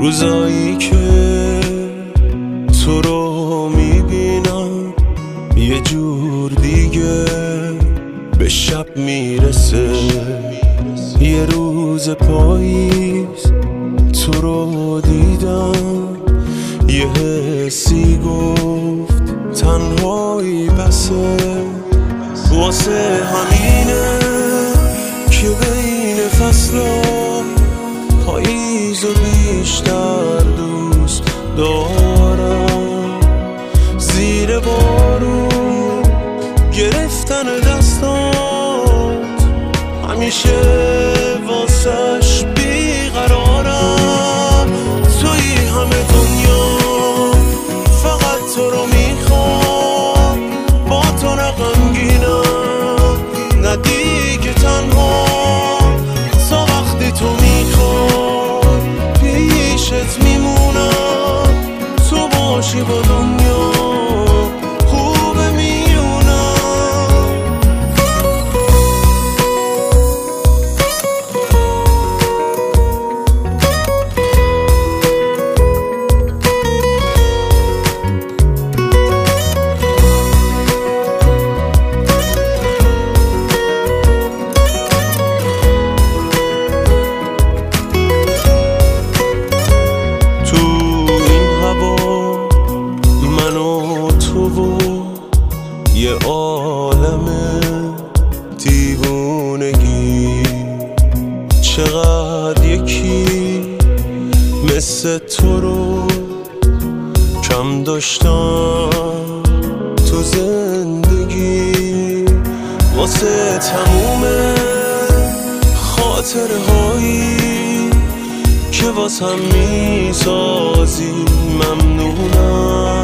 روزایی که تو رو میبینم یه جور دیگه به شب میرسه. یه روز پاییز تو رو دیدم، یه حسی گفت تنهایی بسه. واسه همینه که بین فصلا پاییز و بیشتر دوست دارم. زیر بارون گرفتن دستات همیشه واسش بیقرارم. توی همه دنیا فقط تو رو میخوام، با تو نغمگینم نه دیگه تنها. تا وقتی تو میخوای پیشت میمونم، تو باشی با دنیا خوبه میونم. یه عالم دیوونگی، چقدر یکی مثل تو رو کم داشتم تو زندگی. واسه تموم خاطره هایی که واسم میسازی ممنونم.